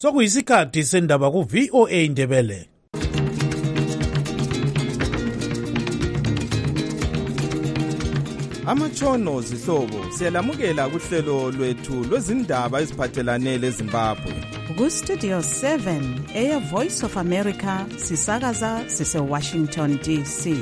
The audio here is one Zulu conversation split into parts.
Sokuyisikhathi sendaba ku VOA Indebele. Amatshono zihlobo siyalamukela kuhlelo lwethu lwezindaba eziphathelane leZimbabwe. Ku Studio 7 Air Voice of America sisakaza sise Washington DC.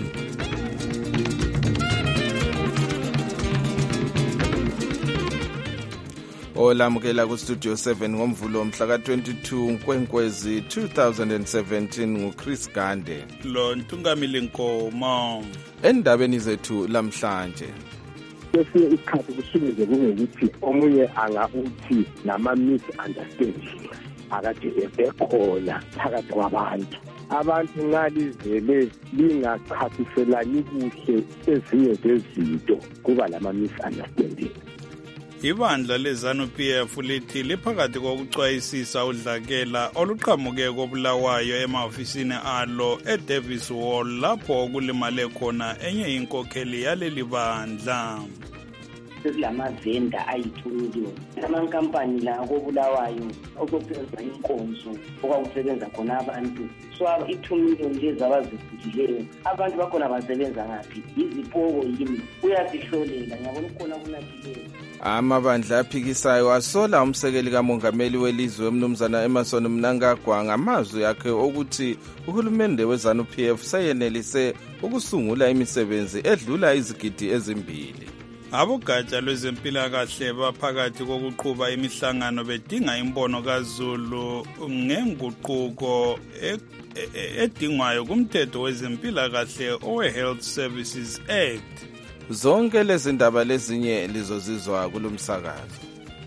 Olamukela ku Studio 7 ngomvulo mhla ka-22 Nkwenkwezi 2017 nguChris Gande. Lo Ntungamili Nkomo. Endabeni zethu lamhlanje. Kwesinye isikhathi kusuke kube ukuthi omunye angauthi nama-misunderstanding akade ekhona phakathi kwabantu. Abantu nxa livele lingachasiselani kuhle ezinye zezinto kuba lama-misunderstanding. Ibandla leZANU-PF lithi liphakathi kokucwayisisa udlakela oluqhamuke kobulawayo emahofisini alo eDavis Hall lapho kulimale khona enye inkokheli yaleli bandla. Sesilamavenda ayi-2 million. Amankampani la kobulawayo okusebenza inkonzo okwakusebenza khona abantu. So i-2 million lezi abazifudileyo abantu bakhona basebenza ngaphi? Izipoko yini? Uyazihlolela ngiyabona khona kunathileyo. Amabandla aphikisayo asola umsekeli kamongameli welizwe umnumzana Emmerson Mnangagwa ngamazwi akhe ukuthi uhulumende weZANU-PF sayenelise ukusungula imisebenzi edlula izigidi ezimbili. Abogatsha lwezempilakahle baphakathi kokuqhuba imihlangano bedinga imbono kaZulu ngenguquko edingwayo kumthetho wezempilakahle owe-Health Services Act. Zonke lezi ndaba lezinye lizozizwa kulomsakazo.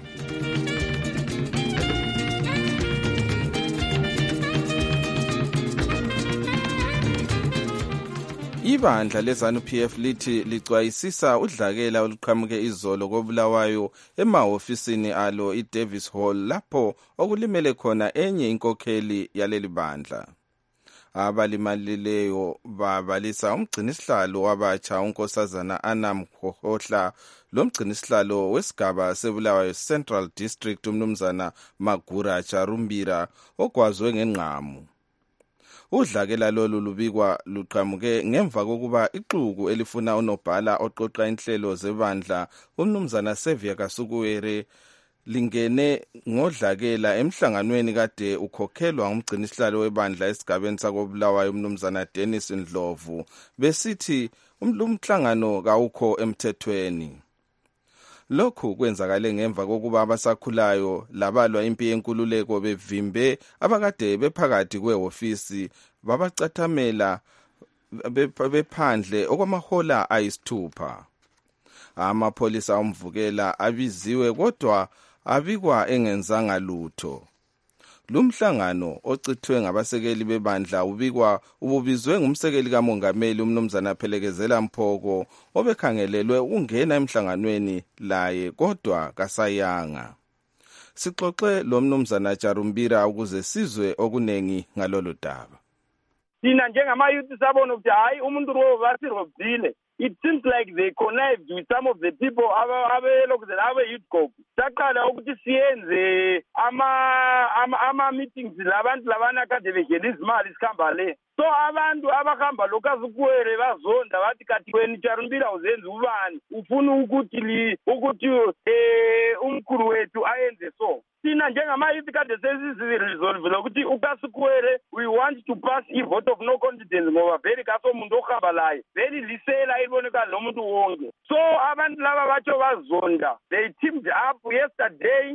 Ibandla leZANU-PF lithi licwayisisa udlakela oluqhamuke izolo kobulawayo emahofisini alo iDavis Hall lapho okulimele khona enye inkokheli yaleli bandla. Abalimalileyo babalisa umgcinisihlalo wabatsha unkosazana Anam Khohla lomgcinisihlalo wesigaba sebulawayo Central District umnumzana Magura Charumbira ogwazwe ngenqamu. Udlakela lolu lubikwa luqhamuke ngemva kokuba ixuku elifuna unobhala oqoqa inhlelo zebandla umnumzana Xavier Kasukuwere lingene ngodlakela emhlanganweni kade ukhokhelwa ngumgcinisihlalo webandla esigabeni sakobulawayo umnumzana Dennis Ndlovu besithi umhlangano kawukho emthethweni. Lokhu kwenzakale ngemva kokuba abasakhulayo labalwa impi yenkululeko bevimbe abakade bephakathi kwehofisi babacathamela bephandle okwamahola ayisithupha. Amapholisa omvukela abiziwe kodwa abikwa engenzanga lutho. Lumhlangano ocithwe ngabasekeli bebandla ubizwe ngumsekeli kamongameli umnumzana Phelekezela Mphoko obekhangelelwe ukungena emhlanganweni laye kodwa kasayanga. Sixoxe lo mnumzana Charumbira ukuze sizwe okunengi ngalolu daba. Thina njengamayuthi sabona ukuthi hayi umuntu lo basirobile. It seems like they connived with some of the people abe-youth group. Saqala ukuthi siyenze ama-meetings labantu labana kade begela izimali sikhamba le. So abantu abahamba lokazukuwere bazonda bathi kathi wena Charumbira uzenza ubani ufuna ukuthi umkhulu wethu ayenze so. Thina njengamayuthi kade sesiziresolve ukuthi uKasukuwere we want to pass a vote of no confidence ngoba vele kasomuntu ohamba laye vele lisela iboneka nomuntu wonke. So abantu laba batsho bazonda, they teamed up yesterday,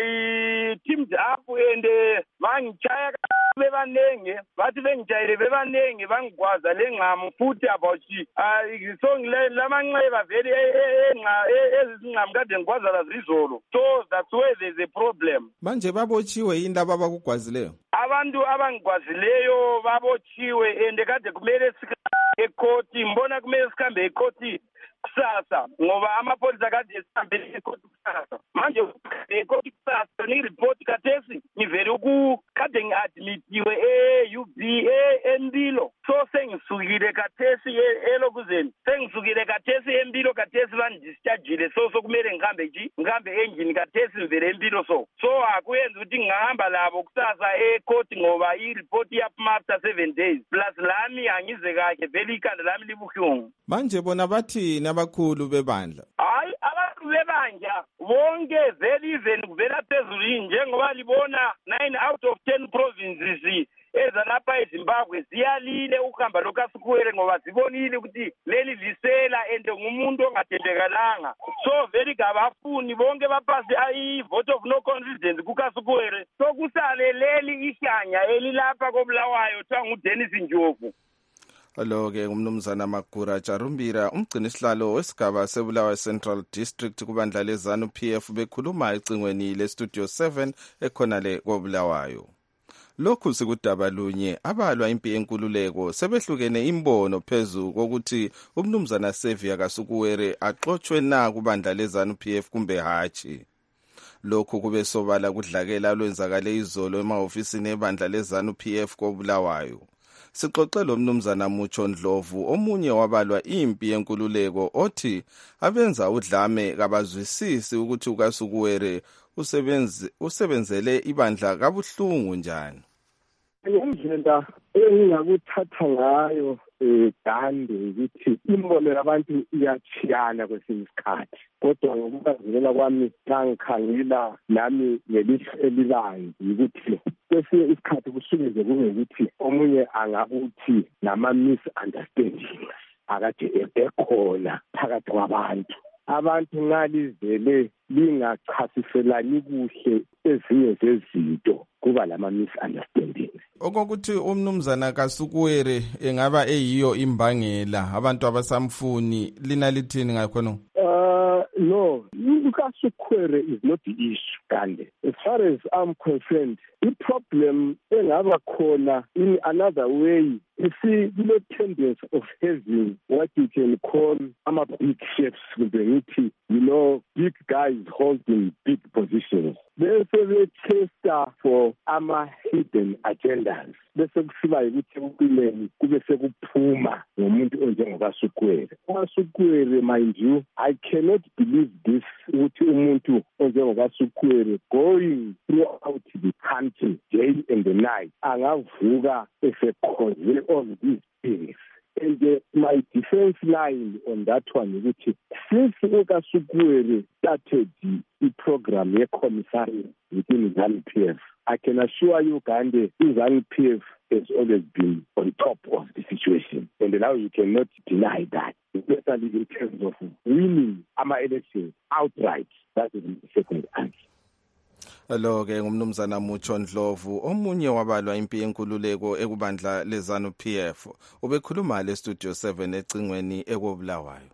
and bangichaya bebanenge bathi bengijayile bebanenge bangigwaza lengqamu futhi about so lamanxeba vele ezinqamu kade ngigwaza lazizolo. So that's where there's a problem. Manje babotshiwe yini abakugwazileyo? Abantu abangigwazileyo babotshiwe and kade kumele ekhoti mbona kumele sikhambe ekhoti kusasa ngoba amapolisa kade esihambele ekhoti kusasa. Manje ekhoti kusasa ni-report kathesi ngivele kade ngi-admitiwe e-UBA Empilo so sengisukile kathesi elokuzeni sengisukile kathesi empilo kathesi bandischargile so kumele ngihambe engine kathesi ngivele empilo so akuyenza ukuthi ngingahamba labo kusasa ecourt ngoba i-report iyaphuma after 7 days plus lami angize kahle vele ikhanda lami libuhlungu. Manje bona bathi nabakhulu bebandla hayi abantu bebandla bonke vele even kuvela phezulu njengoba libona 9 out of 10 provinces ezalapha eZimbabwe ziyalile ukuhamba lokasikwele ngoba zibonile ukuthi leli lisela ende ngumuntu ongathembekalanga so vele kabafuni bonke bapasi i-vote of no confidence kukasikwele so kusale leli ihlanya elilapha koBulawayo kuthiwa nguDennis Ndlovu. Lo-ke umnumzana Magura Charumbira umgcini isihlalo wesigaba seBulawayo Central District kubandla leZANU-PF bekhuluma ecingweni leStudio 7 ekhonale koBulawayo. Lokhu sikudaba lunye abalwa impi yenkululeko sebehlukene imbono phezu kokuthi umnumzana Xavier Kasukuwere axoxwe na kubandla leZANU-PF kumbe hatshi. Lokhu kube sobala kudlakela lwenzakale izolo emahofisini ebandla leZANU-PF koBulawayo. Sixoxe lo mnumzana Mucho Ndlovu omunye wabalwa impi yenkululeko othi abenza udlame kabazwisisi ukuthi uKasukuwere usebenzele ibandla kabuhlungu njani. Indlela engingakuthatha ngayo Gande ukuthi imbono yabantu iyachiyana kwesinye isikhathi kodwa ngokubazilela kwami ngikhangela nami ngelihlo elibanzi ukuthi kwesinye isikhathi kusuke kube ukuthi omunye angakuthi nama-misunderstandings akade ekhona phakathi kwabantu. Abantu ngalizele lingachasiselani kuhle ezinye zezinto kuba lama-misunderstandings. Okokuthi umnumzana Kasukuwere engaba eyiyo imbangela abantu abasamfuni lina lithini ngakhona? No, Kasukuwere is not the issue, Gande. As far as I'm concerned, the problem engaba khona in another way, you see, the tendency of having what you can call big chefs with the big guys holding big positions. Bese be-testa for hidden agendas. Bese kusiba ukuthi empilweni kube sekuphuma ngomuntu onjengokasukuwere. uKasukuwere, mind you, I cannot believe this ukuthi umuntu onjengokasukuwere going throughout the country day and the night angavuka esekhoze all these things. And my defense line on that one is that since uKasukuwere started the program ye-commissary within ZANU-PF, I can assure you, Gande, ZANU-PF has always been on top of the situation. And now you cannot deny that, especially in terms of winning elections outright. That is the second answer. Lo-ke ngumnumzana Mucho Ndlovu omunye wabalwa impi yenkululeko ekubandla leZANU-PF ubekhuluma leStudio 7 ecingweni ekoBulawayo.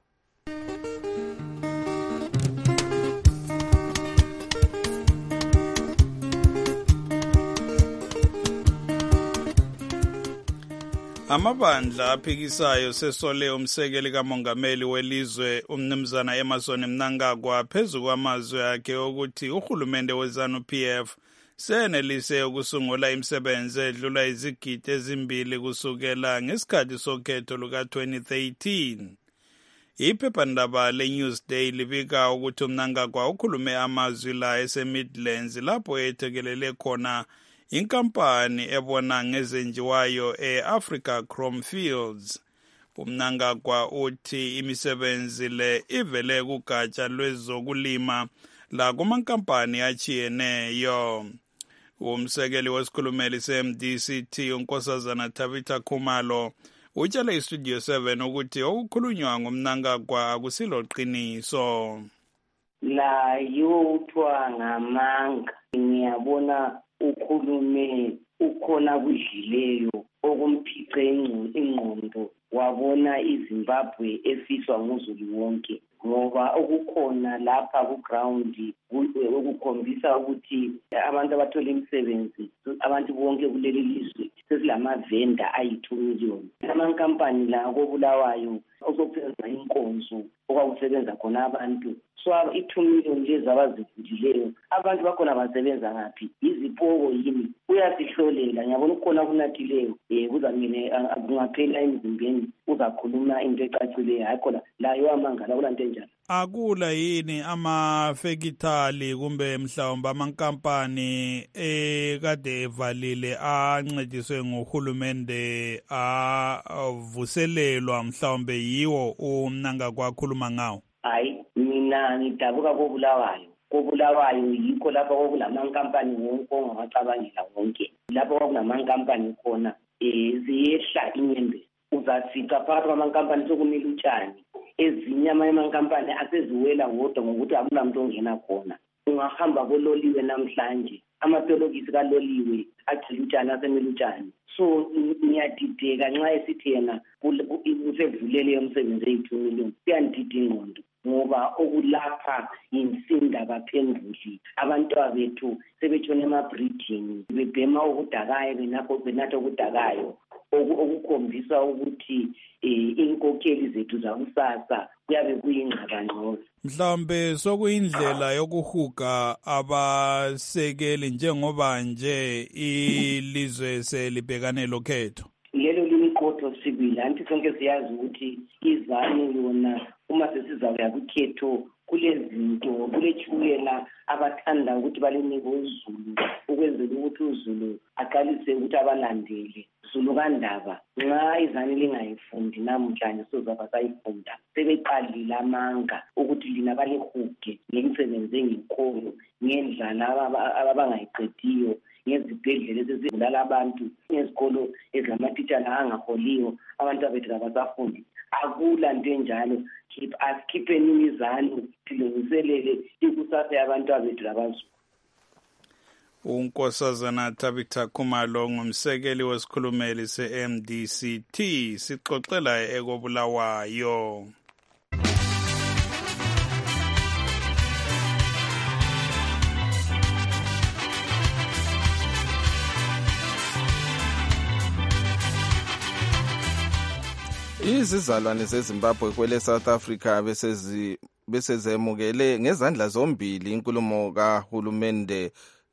Amabandla aphikisayo sesole umsekeli kamongameli welizwe umnumzana Emmerson Mnangagwa phezu kwamazwi akhe ukuthi uhulumende weZANU-PF senelise ukusungula imisebenzi edlula izigidi ezimbili kusukela ngesikhathi sokhetho luka-2013. Iphephandaba leNewsday libika ukuthi uMnangagwa ukhulume amazwi la eseMidlands lapho ethekelele khona inkampani ebona ngezenjiwayo e-Africa Chrome Fields. uMnangagwa uthi imisebenzi le ivele kugatsha lwezokulima la kumankampani achiyeneyo. Umsekeli wesikhulumeli se-MDCT uNkosazana Tabitha Khumalo utshele iStudio 7 ukuthi okukhulunywa nguMnangagwa akusilo qiniso. La yothwa ngamanga ngiyabona ukhulume ukhona kudlileyo okumphice ingqondo wabona iZimbabwe efiswa nguzulu wonke ngoba okukhona lapha ku-ground okukhombisa ukuthi abantu abathola imisebenzi abantu bonke kuleli lizwe sesilamavenda ayi-2 million. Amankampani la koBulawayo okusenza inkonzo okwakusebenza khona abantu. So i-2 million lezi abazivulileyo, abantu bakhona basebenza ngaphi? Izipoko yini? Uyasihlolela, ngiyabona ukhona kunathileyo, kuzamele kungaphela emzimbeni, uzakhuluma into ecacileyo, hayi khona layo amangala kulanto enjalo. Akula yini amafekithali kumbe mhlawumbe amankampani kade evalile ancediswe nguhulumende avuselelwa mhlawumbe yiwo uMnangagwa akhuluma ngawo? Hayi, mina ngidabuka kobulawayo yikho lapho okulamankampani wonke ongawacabangela wonke. Lapho okulamankampani khona ziyehla inyembezi. Uzafica phakathi kwamankampani sokumila utshani. Ezinye amankampani aseziwela wodwa ngokuthi akunamuntu ongena khona. Ungahamba kololiwe namhlanje, amatolokisi kaloliwe agcina utshani asemila utshani. So ngiyadideka nxa esithi yena usevulele umsebenzi eyi-2 million. Kuyandida ingqondo ngoba okulapha insinda baphenduli. Abantwana bethu sebetshona emabridging, bebhema okudakayo, benatha okudakayo, okukhombisa ukuthi inkokheli zethu zakusasa kuyabe kuyingxabangxoza. Mhlawumbe sokuyindlela yokuhuga abasekeli njengoba nje ilizwe selibhekane lokhetho. Lelo limqotho sibili, anti sonke siyazi ukuthi izane yona uma sesizawuya kukhetho kulezinto, kulechukela abathanda ukuthi balinike uZulu ukwenzela ukuthi uZulu aqalise ukuthi abalandele. Zulu kandaba nxa izane lingayifundi namhlanje sozaba sayifunda, sebeqalile amanga ukuthi lina balihuge ngemisebenzi engikhoyo, ngendlala abangayiqediyo, ngezibhedlela ezizibulala abantu, ngezikolo ezilamatitshala angaholiyo, abantu abethu abasafundi. Akula nto enjalo, asikhipeni imizane silungiselele ikusasa yabantu abethu labaZulu. uNkosazana Tabitha Khumalo ngumsekeli wesikhulumeli se-MDCT sixoxela ekobulawayo. Izizalwane zeZimbabwe kwele South Africa besezemukele ngezandla zombili inkulumo kahulumende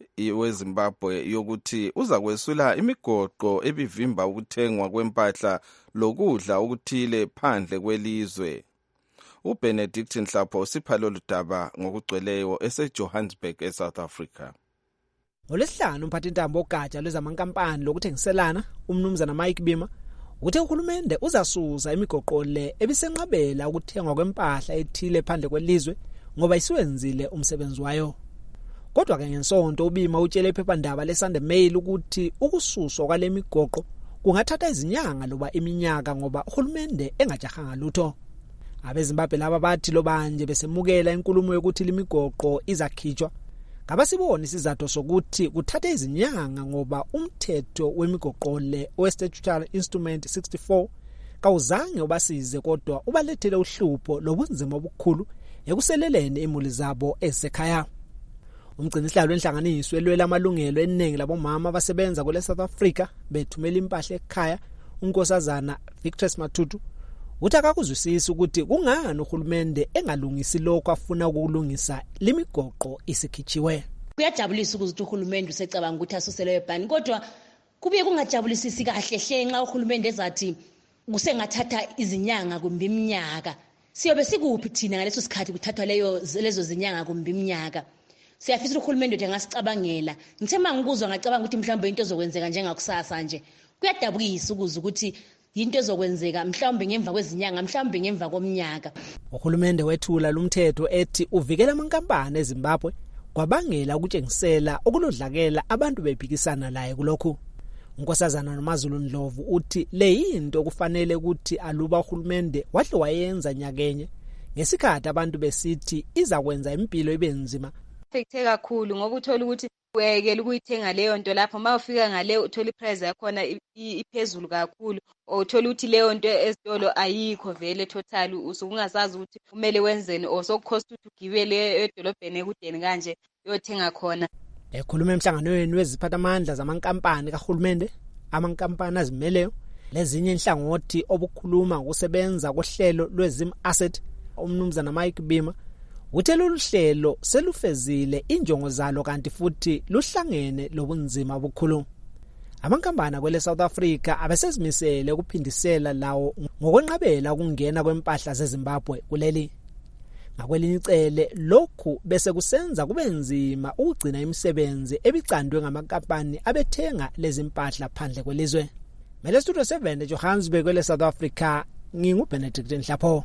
weZimbabwe yokuthi uza kwesula imigoqo ebivimba ukuthengwa kwempahla lokudla okuthile phandle kwelizwe. uBenedict Nhlapho usipha lolu daba ngokugcweleyo eseJohannesburg eSouth Africa. ngoLwesihlanu umphathintambo ogatsha lwezamankampani lokuthengiselana umnumzana Mike Bima uthe uhulumende uzasuza imigoqo le ebisenqabela ukuthengwa kwempahla ethile phandle kwelizwe ngoba isiwenzile umsebenzi wayo. Kodwa ke ngensonto uBima utshele iphephandaba leSunday Mail ukuthi ukususwa kwale migoqo kungathatha izinyanga loba iminyaka ngoba uhulumende engajahanga lutho. AbeZimbabwe laba bathi lobanje besemukela inkulumo yokuthi limigoqo izakhitshwa. Kabasiboni isizathu sokuthi kuthathe izinyanga ngoba umthetho wemigoqo le Statutory Instrument 64 kawuzange ubasize kodwa ubalethele uhlupho lobunzima obukhulu ekuseleleni imuli zabo esekhaya. Umgcinisihlalo wenhlanganiso elwela amalungelo eningi labomama abasebenza kule South Africa bethumela impahla ekhaya uNkosazana Victor Matutu uthi akakuzwisisi ukuthi kungani uhulumende engalungisi lokho afuna ukulungisa limigoqo isikhitshiwe. Kuyajabulisa ukuthi uhulumende usecabanga ukuthi asusele ebhani kodwa kubuye kungajabulisisi kahle hle nxa uhulumende ezathi kusengathatha izinyanga kumbe iminyaka. Siyobe sikuphi thina ngaleso sikhathi kuthathwa lezo zinyanga kumbe iminyaka. Siyafisa uhulumende uthi angasicabangela. Ngithe mangikuzwa ngacabanga ukuthi mhlawumbe into ezokwenzeka njengakusasa nje. Kuyadabukisa ukuzwa ukuthi into ezokwenzeka mhlawumbe ngemva kwezinyanga mhlawumbe ngemva komnyaka. Uhulumende wethula lumthetho ethi uvikela amankampani eZimbabwe kwabangela ukutshengisela okulodlakela abantu bephikisana laye kulokhu. uNkosazana noMazulu Ndlovu uthi le yinto okufanele ukuthi aluba uhulumende wahle wayenza nyakenye ngesikhathi abantu besithi izakwenza impilo ibenzima. Affecte kakhulu ngoba uthola ukuthi wekela ukuyithenga leyo nto lapho mawufika ngale uthola iprice yakhona iphezulu kakhulu uthola ukuthi leyo nto ezitolo ayikho vele total usungazazi ukuthi kumele wenzeni osokucost ukuthi ugibele edolobheni ekudeni kanje uyothenga khona. Ekhuluma emhlanganweni weziphathamandla zamankampani kahulumende amankampani azimeleyo lezinye inhlangothi obukhuluma ngokusebenza kohlelo lwezim asset umnumzana Mike Bima uthe lolu hlelo selufezile injongo zalo kanti futhi luhlangene lobunzima obukhulu. Amankampani kwele South Africa abesezimisele ukuphindisela lawo ngokwenqabela ukungena kwempahla zeZimbabwe kuleli. Ngakwelinye icele lokhu bese kusenza kube nzima ukugcina imisebenzi ebicandwe ngamankampani abethenga lezi mpahla phandle kwelizwe. Mele Studio 7 Johannesburg kwele South Africa, nginguBenedict Nhlapho.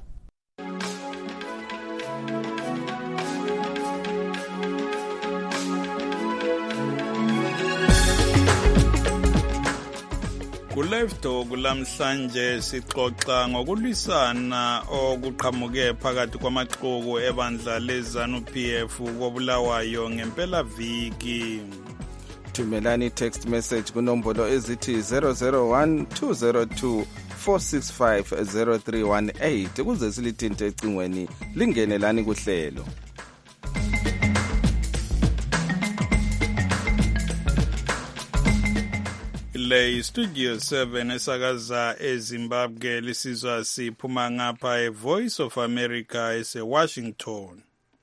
Ku-Live Talk lamhlanje sixoxa ngokulwisana okuqhamuke phakathi kwamaxuku ebandla leZANU-PF koBulawayo ngempela viki. Thumelani text message kunombolo ezithi 001 202 465 0318 ukuze silithinte ecingweni lingenelani kuhlelo. Le Studio 7 esakaza eZimbabwe lisizwa siphuma ngapha eVoice of America eseWashington.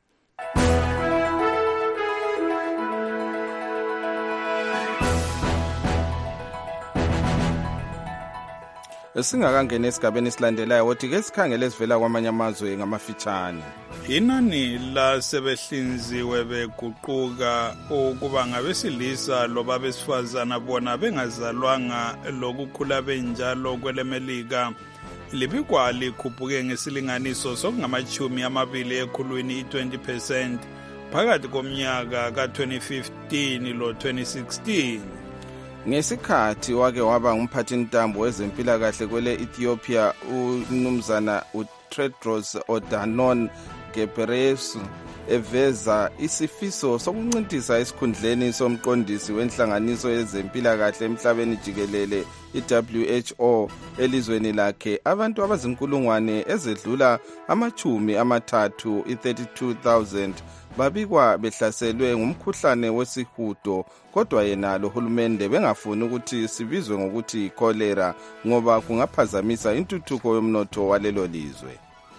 Singakangena esigabeni esilandelayo wothi ke sikhangele sivela kwamanye amazwe ngamafitshane. Inani la sebehlinziwe beguquka ukuba ngabesilisa loba besifazana bona bengazalwanga lokukhula benjalo kwelemelika libikwa likhuphuke ngesilinganiso sokungamachumi amabili ekhulwini 20% phakathi komnyaka ka-2015 lo 2016. Ngesikhathi wake waba ngumphathintambo wezempilakahle kwele Ethiopia umnumzana uTedros Adhanom Ghebreyesus eveza isifiso sokuncintisa esikhundleni somqondisi wenhlanganiso yezempilakahle emhlabeni jikelele iWHO elizweni lakhe abantu abazinkulungwane ezedlula amachumi amathathu 32,000 babikwa behlaselwe ngumkhuhlane wesihudo kodwa yena lo hulumende bengafuni ukuthi sibizwe ngokuthi cholera ngoba kungaphazamisa intuthuko yomnotho walelo lizwe.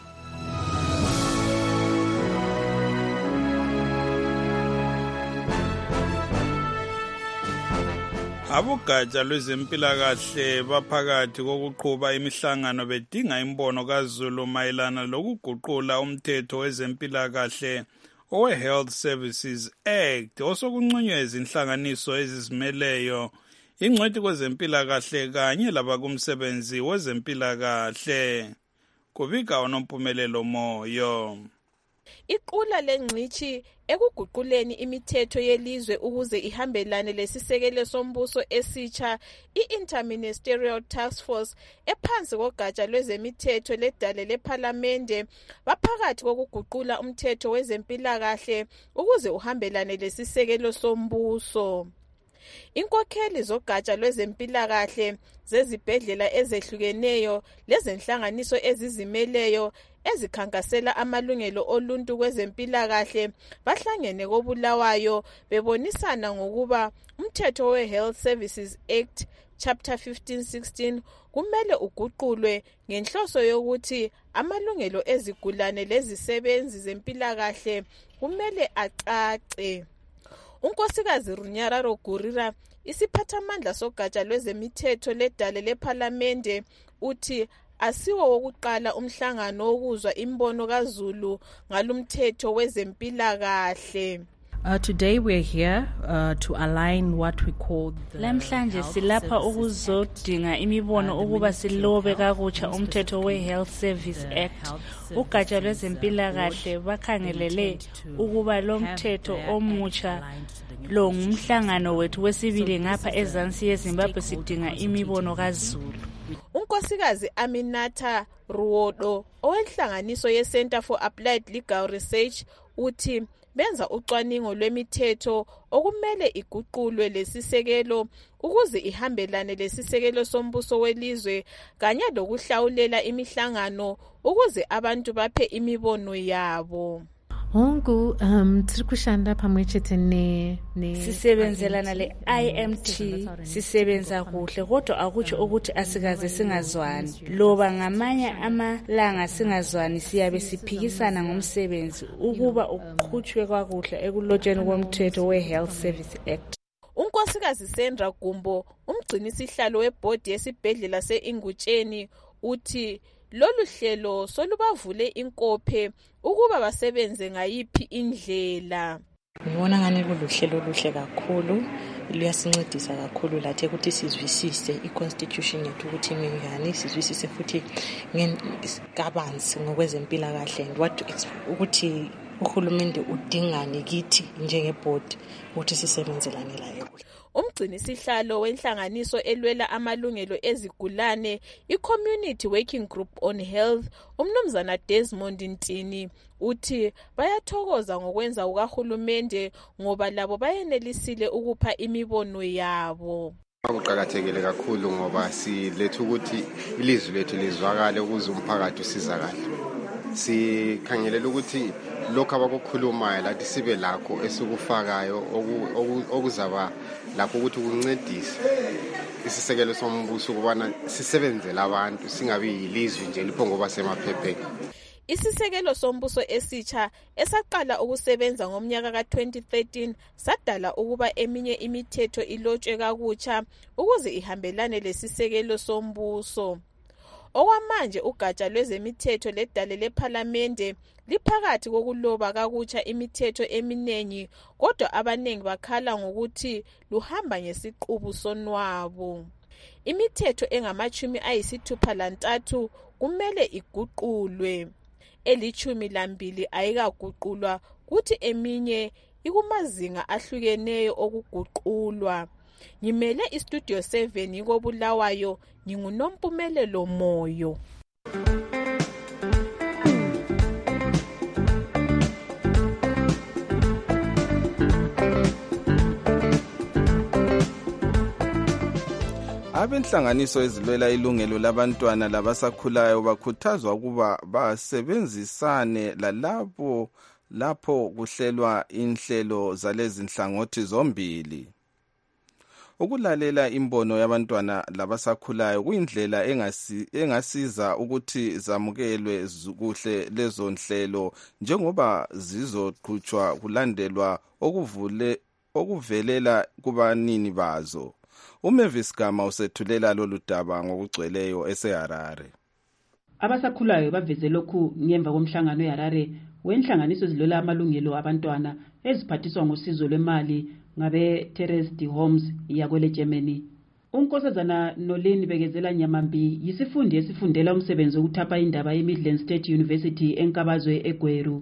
Abogatsha lwezempilakahle baphakathi kokuqhuba imihlangano bedinga imbono kaZulu mayelana lokuguqula umthetho wezempilakahle owe-Health Services Act osokunqunywa izinhlanganiso ezizimeleyo, ingcwethi kwezempilakahle kanye labakumsebenzi wezempilakahle. Kubika uNompumelelo Moyo. Iqula lengcithi ekuguquleni imithetho yelizwe ukuze ihambelane lesisekelo sombuso esitsha i-Interministerial Task Force ephansi kogatsha lwezemithetho ledale lephalamende baphakathi kokuguqula umthetho wezempilakahle ukuze uhambelane lesisekelo sombuso. Inkokheli zogatsha lwezempilakahle zezibhedlela ezehlukeneyo lezenhlanganiso ezizimeleyo ezikhankasela amalungelo oluntu kwezempilakahle bahlangene koBulawayo bebonisana ngokuba umthetho we-Health Services Act Chapter 1516 kumele uguqulwe ngenhloso yokuthi amalungelo ezigulane lezisebenzi zempilakahle kumele acace. Unkosikazi Runyararo Gurira isiphathamandla sogatsha lwezemithetho ledale lephalamende uthi asiwo wokuqala umhlangano wokuzwa imbono kaZulu ngalumthetho wezempilakahle. Today we are here to align what we call Lamhlanje silapha ukuzodinga imibono ukuba silobe kakutsha umthetho we-Health Service Act. Ugatsha lwezempilakahle bakhangelele ukuba lo mthetho omutsha lo ngumhlangano wethu wesibili ngapha ezansi yeZimbabwe sidinga imibono kaZulu. Unkosikazi Aminata Ruodo owenhlanganiso ye-Center for Applied Legal Research uthi benza ucwaningo lwemithetho okumele iguqulwe lesisekelo ukuze ihambelane lesisekelo sombuso welizwe kanye lokuhlawulela imihlangano ukuze abantu baphe imibono yabo. hongu tiri kushanda pamwe chete sisebenzelana le IMT sisebenza kuhle kodwa akutsho ukuthi asikaze singazwani loba ngamanye amalanga singazwani siyabe siphikisana ngomsebenzi ukuba uqhutshwe kwakuhle ekulotsheni komthetho we-Health Service Act. Unkosikazi Sandra Gumbo, umgcinisihlalo webhodi yesibhedlela se-Ingutsheni, uthi lolu hlelo solubavule inkophe ukuba basebenze ngayiphi indlela. Ngibona ngani kuluhlelo oluhle kakhulu, luyasincedisa kakhulu lathi ukuthi sizwisise i-constitution yethu ukuthi ingani, sizwisise futhi kabanzi ngokwezempilakahle ukuthi uhulumende udingani kithi njengebhodi ukuthi sisebenzelane laye. Umgcinisihlalo wenhlanganiso elwela amalungelo ezigulane, i-Community Working Group on Health, umnumzana Desmond Ntini, uthi bayathokoza ngokwenza ukahulumende ngoba labo bayenelisile ukupha imibono yabo. Kuqakathekile kakhulu ngoba siletha ukuthi ilizwi lethu lizwakale ukuze umphakathi usizakale. Sikhangelela ukuthi lokho abakukhulumayo lathi sibe lakho esikufakayo okuzaba lapho ukuthi kuncedise isisekelo sombuso ukubana sisebenzele abantu singabi yilizwi nje liphongoba semaphepheni. Isisekelo sombuso esitsha esaqala ukusebenza ngomnyaka ka-2013 sadala ukuba eminye imithetho ilotshwe kakutsha ukuze ihambelane lesisekelo sombuso. Okwamanje ugatsha lwezemithetho ledale lephalamende liphakathi kokuloba kakutsha imithetho eminengi, kodwa abanengi bakhala ngokuthi luhamba ngesiqubu sonwabo. Imithetho engama-63 kumele iguqulwe, 12 ayikaguqulwa, kuthi eminye ikumazinga ahlukeneyo okuguqulwa. Ngimele iStudio 7 ngikobulawayo, nginguNompumelelo Moyo. Abenhlanganiso ezilwela ilungelo labantwana labasakhulayo bakhuthazwa ukuba basebenzisane lalabo lapho kuhlelwa inhlelo zalezi nhlangothi zombili. Ukulalela imbono yabantwana labasakhulayo kuyindlela engasiza ukuthi zamukelwe kuhle lezo nhlelo njengoba zizoqhutshwa kulandelwa okuvelela kubanini bazo. uMavis Gama usethulela lolu daba ngokugcweleyo eseHarare. Abasakhulayo baveze lokhu ngemva komhlangano eHarare wenhlanganiso ezilwela amalungelo abantwana eziphathiswa ngosizo lwemali ngabe Terrace Homes yakwele Germany. Unkosazana Nolini Bekezela Nyamambi yisifundi esifundela umsebenzi wokuthapha indaba eMidland State University enkabazwe eGweru.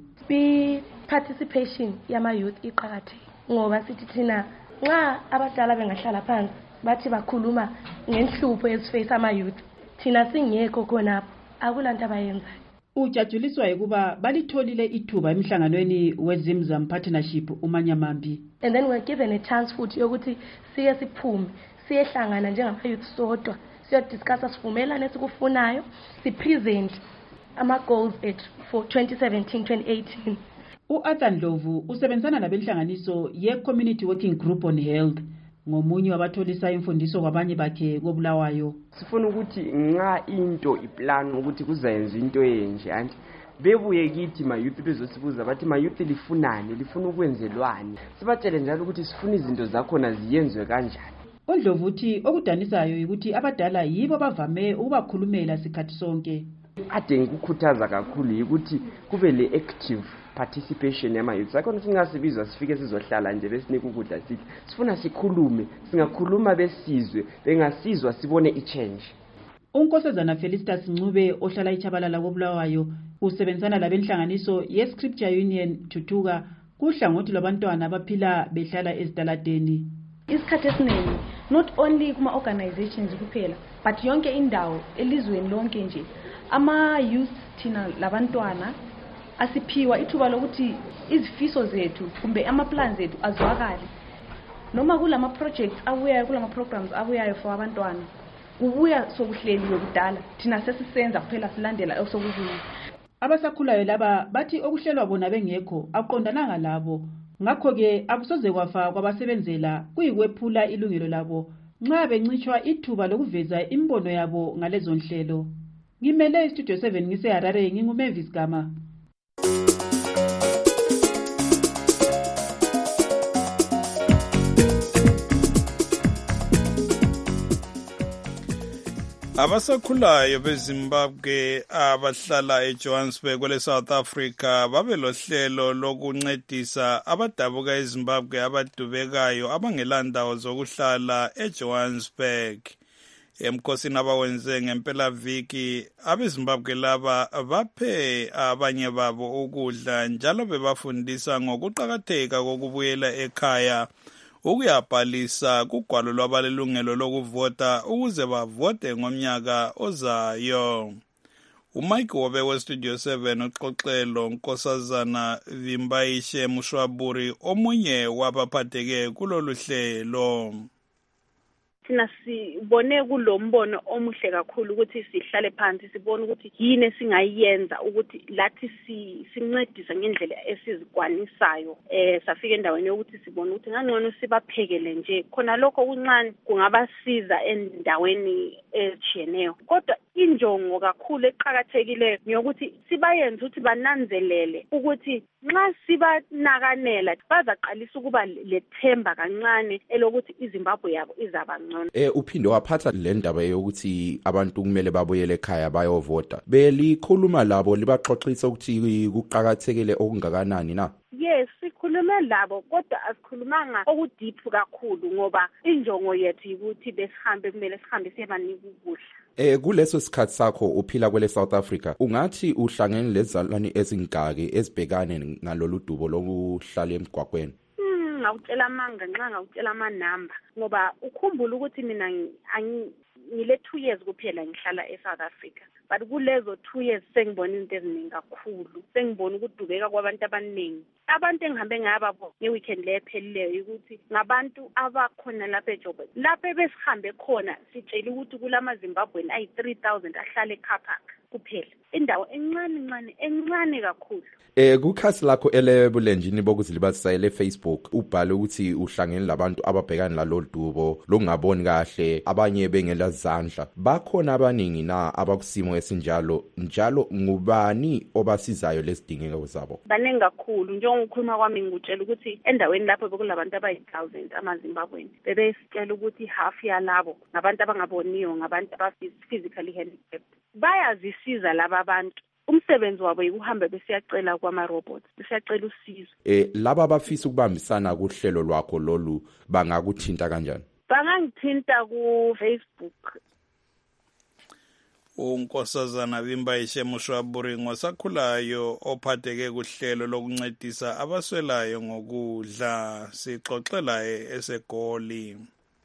Participation yama youth iqakathekile ngoba sithi thina nxa abadala bengahlala phansi bathi bakhuluma ngenhlupho eziface ama youth, thina singekho khona akulanto abayenzayo. Ujajuliswa ukuba balitholile ithuba emhlanganweni weZimzam Partnership uManyamambi. And then we're given a chance futhi yokuthi siye siphume siyehlangana njengama youth sodwa siyodiscussa sivumelane esikufunayo, sipresent ama goals for 2017-2018. U-Arthur Ndlovu usebenzana nabenhlanganiso ye-Community Working Group on Health ngomunye wabatholisa imfundiso kwabanye bakhe kobulawayo. Sifuna ukuthi nxa into iplan ukuthi kuzayenza into enje anti bebuye kithi ma youth bezosibuza bathi ma youth lifunani, lifuna ukwenzelwani, sibatshele njalo ukuthi sifuna izinto zakhona ziyenzwe kanjani. uNdlovu uthi okudanisayo ukuthi abadala yibo bavame ukubakhulumela sikhathi sonke. Ade ngikukhuthaza kakhulu ukuthi kube le active participation yama youth. Sakhona singasibizwa sifike sizohlala nje besinika ukudla sithi sifuna sikhulume, singakhuluma besizwe, bengasizwa sibone i-change. Unkosazana Felicitas Ncube ohlala eChabalala kobulawayo usebenzana labenhlanganiso ye-Scripture Union Thuthuka kuhlangothi lwabantwana abaphila behlala ezitaladeni. Isikhathi esiningi not only kuma organizations kuphela but yonke indawo elizweni lonke nje ama youth thina labantwana asiphiwa ithuba lokuthi izifiso zethu kumbe ama plans ethu azwakale. Noma kulama projects abuyayo, kulama programs abuyayo for abantwana kubuya sokuhleliwe kudala, thina sesisenza kuphela silandela osokubuya. abasakhulayo laba bathi okuhlelwa bona bengekho aqondananga labo ngakho-ke akusoze kwafa kwabasebenzela kuyikwephula ilungelo labo nxa bencitshwa ithuba lokuveza imbono yabo ngalezo nhlelo. Ngimele istudio 7 ngiseHarare nginguMavis Gama. Abasakhulayo beZimbabwe abahlala eJohannesburg kwele South Africa babelohlelo lokuncedisa abadabuka eZimbabwe abadubekayo abangelandawo zokuhlala eJohannesburg. Emkhosini abawenze ngempela viki abeZimbabwe laba baphe abanye babo ukudla njalo bebafundisa ngokuqhakatheka kokubuyela ekhaya ukuyabhalisa kugwalo lwabalelungelo lokuvota ukuze bavote ngomnyaka ozayo. uMike Wobe weStudio 7 uxoxelo Nkosazana Vimbaishe Mushwaburi omunye wabaphatheke kulolu hlelo. Thina sibone kulombono omuhle kakhulu ukuthi sihlale phansi sibone ukuthi yini singayenza ukuthi lathi sincedise ngendlela esizikwanisayo safika endaweni yokuthi sibone ukuthi ngangcono sibaphekele nje khona lokho kuncane kungabasiza endaweni ezicheneyo kodwa injongo kakhulu eqhakathekileyo ngiyokuthi sibayenze ukuthi bananzelele ukuthi nxa sibanakanela bazaqalisa ukuba lethemba kancane elokuthi iZimbabwe yabo izaba uphinde waphatha le ndaba yokuthi abantu kumele babuyele ekhaya bayovota belikhuluma labo libaxoxisa ukuthi kuqhakathekile okungakanani na? Yes, sikhulume labo kodwa asikhulumanga okudeep kakhulu ngoba injongo yethu ukuthi besihambe kumele sihambe siyebanika ukudla. Kuleso sikhathi sakho uphila kwele South Africa ungathi uhlangene lezalwane ezingaki ezibhekane ngalolu dubo lokuhlala emgwaqweni? Ngawutshela amanga nxa ngawutshela amanamba ngoba ukhumbula ukuthi mina ngile 2 years kuphela ngihlala eSouth Africa but kulezo 2 years sengibona izinto eziningi kakhulu sengibona ukudubeka kwabantu abaningi abantu engihambe ngababo ngeweekend lephelileyo ukuthi ngabantu abakhona lapha eJoburg lapha besihambe khona sitshela ukuthi kulamaZimbabweni ayi 3000 ahlala eKapak kuphela indawo encane kakhulu. Kukhasi lakho elebulenjini bokuzilibazisa leFacebook ubhale ukuthi uhlangene labantu ababhekana lalolu dubo lokungaboni kahle abanye bengela zandla bakhona abaningi na abakusimo esinjalo njalo ngubani obasizayo lesidingeko zabo? Baningi kakhulu njengokukhuluma kwami ngikutshela ukuthi endaweni lapho bekulabantu abayi1000 amaZimbabweni bebesitshela ukuthi half yalabo ngabantu abangaboniyo ngabantu physically handicapped bayazisiza laba abantu umsebenzi wabo ukuhamba besiyacela kwama-robots besiyacela usizo. Laba abafisa ukubambisana kuhlelo lwakho lolu bangakuthinta kanjani? Bangangithinta ku-Facebook. uNkosazana Vimbaishe Mushwaburi ngosakhulayo ophatheke kuhlelo lokuncedisa abaswelayo ngokudla sixoxela eseGoli.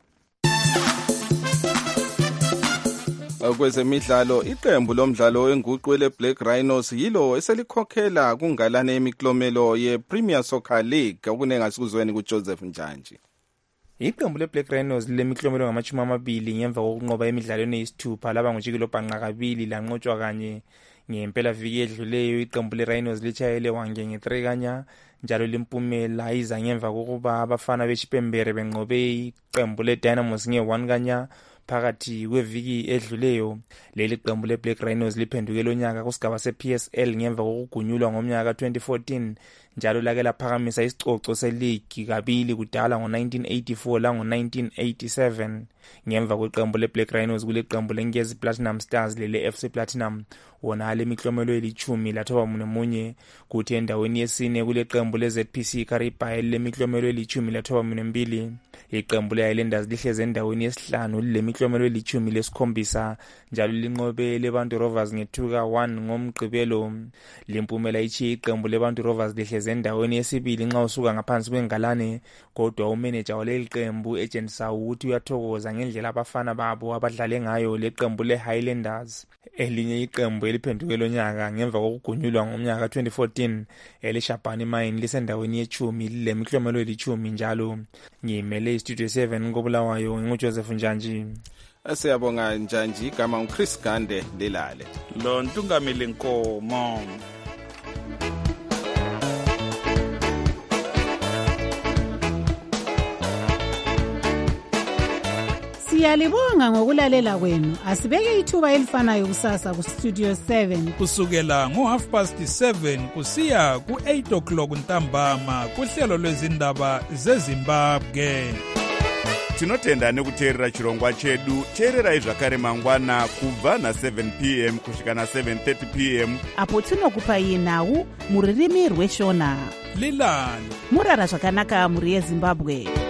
Kwezemidlalo iqembu lomdlalo wenguqu leBlack Rhinos yilo eselikhokhela kungalane imiklomelo yePremier Soccer League okunengasikuzweni kuJoseph Njanji. Iqembu leBlack Rhinos lemiklomelo ngama-20 ngemva kokunqoba emidlalweni eyisithupha laba ngojikelo bhanqa kabili lanqotshwa kanye ngempela viki edluleyo. Iqembu leRhinos litshayele wange nge3 kanya njalo limpumela iza ngemva kokuba abafana beChipembere benqobe iqembu leDynamos nge1 kanya phakathi kweviki edluleyo. Leli qembu leBlack Rhinos liphenduke lonyaka kusigaba sePSL ngemva kokugunyulwa ngomnyaka ka2014 njalo lake laphakamisa isicoco seligi kabili kudala ngo1984 la ngo1987. Ngemva kweqembu leBlack Rhinos kule qembu leNkezi Platinum Stars lele FC Platinum wona lemiklomelo eli10 lathoba munye kuthi endaweni yesine kule qembu leZPC Kariba lemiklomelo eli10 lathoba 2. Iqembu leHighlanders lihleze endaweni yesihlanu lemiklomelo eli10 lesikhombisa njalo linqobe leBantu Rovers nge2-1 ngomgqibelo. Limpumela ichi iqembu leBantu Rovers lihleze endaweni yesibili nxa usuka ngaphansi kwengalane kodwa umanager waleli qembu Agent Sawu uthi uyathokoza ngendlela abafana babo abadlale ngayo leqembu leHighlanders. Elinye iqembu eliphenduke lonyaka ngemva kokugunyulwa ngomnyaka ka2014 elishabhani mine lisendaweni ye10 lemiklomelo eli10 njalo. Ngimele iStudio 7 ngobulawayo nguJoseph Njanji. Siyabonga Njanji, igama uChris Gande lelale. Lo Ntungamili Nkomo. Siyalibonga ngokulalela kwenu. Asibeke ithuba elifanayo kusasa ku Studio 7 kusukela ngo7:30 kusiya ku8:00 ntambama kuhlelo lwezindaba zeZimbabwe. Tinotenda nekuteerera chirongwa chedu. Teererai zvakare mangwana kubva na7 p.m. kusvika na7:30 p.m. apo tinokupai nhau mururimi rweshona. Lilani murara zvakanaka muri yeZimbabwe.